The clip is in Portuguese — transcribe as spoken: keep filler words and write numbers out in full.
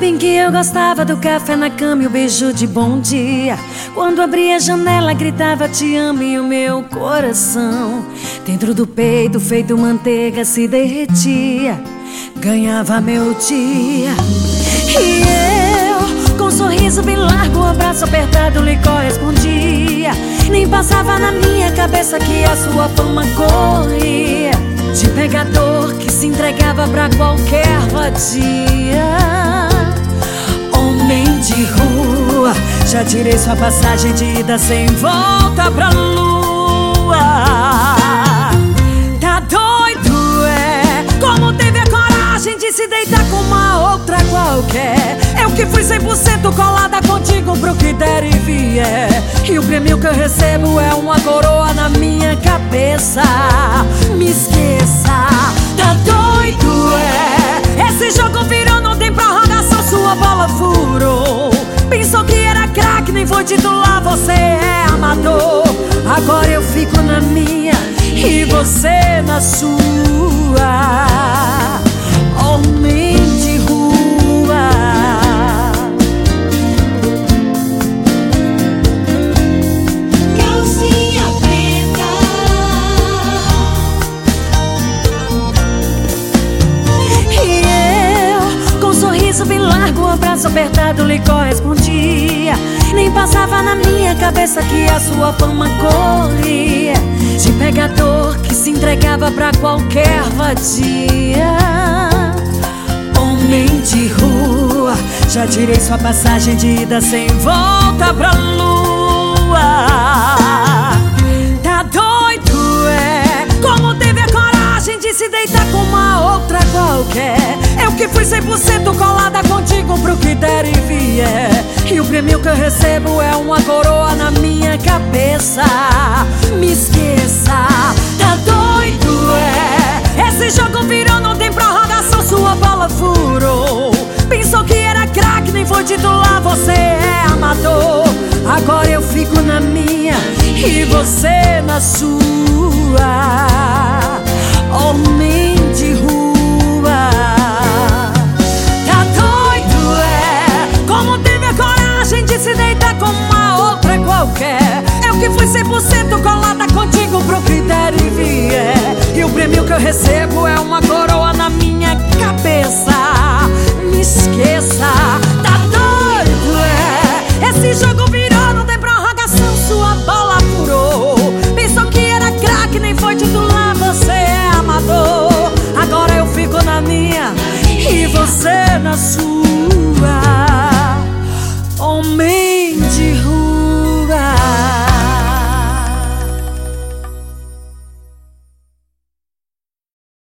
Bem que eu gostava do café na cama e o beijo de bom dia. Quando abria a janela gritava te amo e o meu coração dentro do peito feito manteiga se derretia. Ganhava meu dia. E eu, com um sorriso bem largo, um abraço apertado, lhe correspondia. Nem passava na minha cabeça que a sua fama corria de pegador que se entregava pra qualquer vadia. Homem de rua, já tirei sua passagem de ida sem volta pra lua. Tá doido, é? Como teve a coragem de se deitar com uma outra qualquer? Eu que fui cem por cento colada contigo pro que der e vier. E o prêmio que eu recebo é uma coroa na minha cabeça. Me esqueça, tá doido, é? Esse jogo virou, não tem prorrogação, sua bola furou. Pensou que era craque, nem foi titular, você é amador. Agora eu fico na minha e você na sua. Homem de rua. Calcinha preta. E eu, com um sorriso bem largo, um abraço apertado, lhe correspondia. Nem passava na minha cabeça que a sua fama corria de pegador que se entregava pra qualquer vadia. Homem de rua, já tirei sua passagem de ida sem volta pra lua. Tá doido, é? Como teve a coragem de se deitar com uma outra qualquer? Eu que fui cem por cento colada contigo pro que der e vier. E o prêmio que eu recebo é uma coroa na minha cabeça. Me esqueça, tá doido, é? Esse jogo virou, não tem prorrogação, sua bola furou. Pensou que era craque, nem foi titular, você é amador. Agora eu fico na minha e você na sua. Homem de rua. Tá doido, é? Como teve a coragem de se deitar com uma outra qualquer? Eu que fui cem por cento colada contigo pro que der e vier. E o prêmio que eu recebo é uma coroa na minha cabeça. Me esqueça, tá doido, é? Esse jogo virou, não tem prorrogação, sua bola furou. Pensou que era craque, nem foi titular, você é amador. Agora eu fico na minha e você na sua.